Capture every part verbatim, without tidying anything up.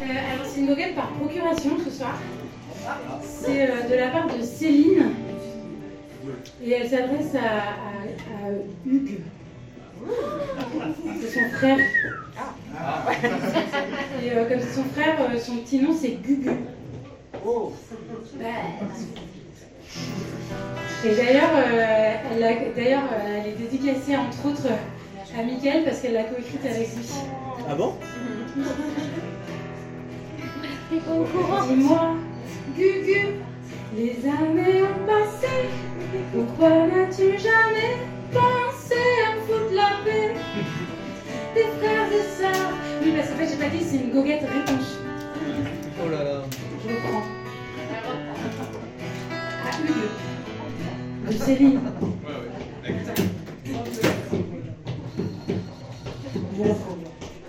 Euh, alors c'est une goguette par procuration ce soir. C'est euh, de la part de Céline. Et elle s'adresse à, à, à Hugues. C'est son frère. Et euh, comme c'est son frère, euh, son petit nom c'est Gugu. Et d'ailleurs, euh, elle, a- d'ailleurs euh, elle est dédicacée entre autres à Mickaël parce qu'elle l'a coécrite avec lui. Ah bon? Dis-moi, Gugu, les années ont passé. Pourquoi n'as-tu jamais pensé à me foutre la paix? Tes frères et sœurs. Oui, parce qu'en fait, j'ai pas dit, c'est une goguette réponse. Oh là là. Je reprends. À Hugues. De Céline. Je la prends.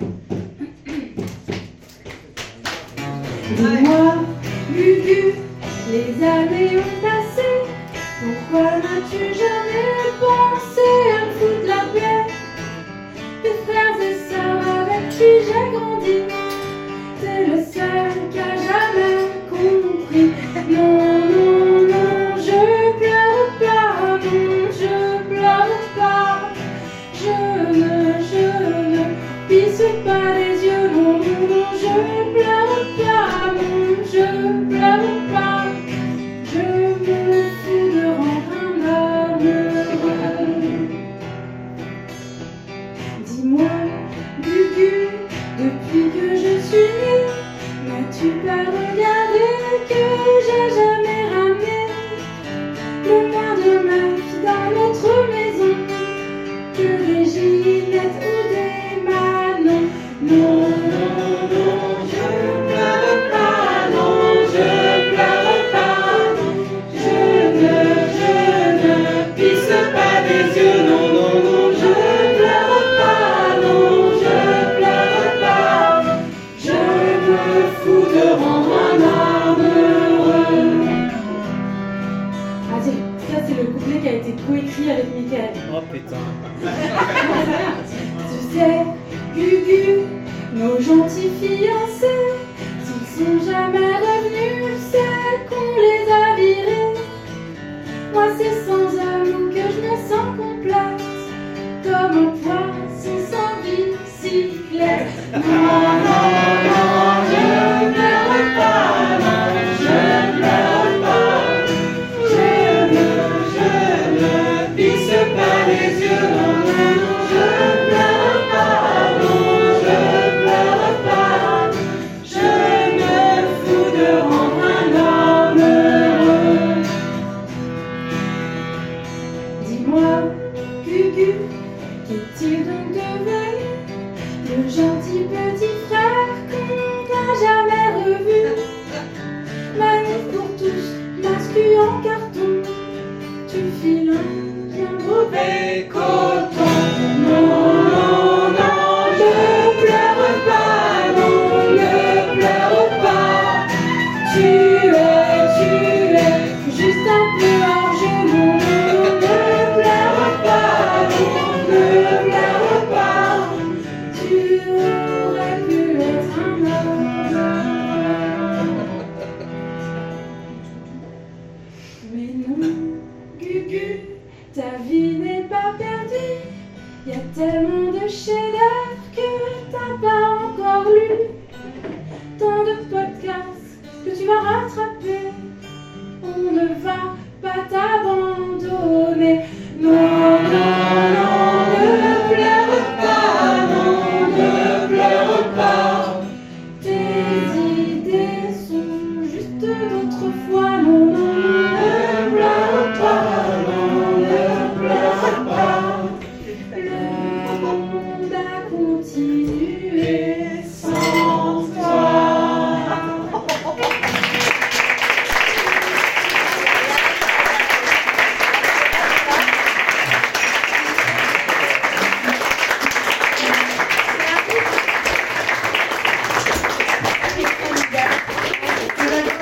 Dis-moi, Gugu, les années ont passé. Pourquoi n'as-tu jamais pensé à me foutre la paix? Tes frères et sœurs avec qui j'ai grandi, t'es le seul qui a jamais compris. Non, non, non, je pleure pas, non, je pleure pas. Je ne, je ne pisse pas les yeux, non, non, non, je pleure pas, non, je pleure pas. Je me fous de rendre un homme heureux. Dis-moi, Gugu, depuis que je suis née, n'as-tu pas regardé que j'ai jamais ramené le moins de meufs dans notre maison que des Ginettes ou des Manon? Non, non, non, je pleure pas, non, je pleure pas. Je ne, je ne pisse pas des yeux, non, non, non, je pleure pas, non, je pleure pas. Je me fous de rendre un homme heureux. Vas-y, ça c'est le couplet qui a été coécrit avec Mickaël. Oh putain. Tu sais, Gugu, nos gentils fiancés, s'ils sont jamais revenus, c'est qu'on les a virés. Moi c'est sans homme que je me sens complète, comme un poisson sans bicyclette. Non, non, non, je pleure pas, non, je pleure pas. Je ne, je ne pisse pas les yeux, non, non, non, je pleure pas, non, je pleure pas. Je me fous de rendre un homme heureux. Dis-moi, Gugu, qu'est-il donc devenu le gentil petit frère qu'on n'a jamais revu? Manif pour tous, mascu en carton, tu files un bien mauvais coton. Non, non, non, ne pleure pas, non, ne pleure pas. Tu es, tu es juste un peu hors jeu, non, non, ne pleure pas, non, ne pleure pas. Tu aurais pu être un homme heureux. Mais non, Gugu, ta vie n'est pas perdue. Y a tellement de chefs-d'œuvre que t'as pas encore lu. Tant de podcasts que tu vas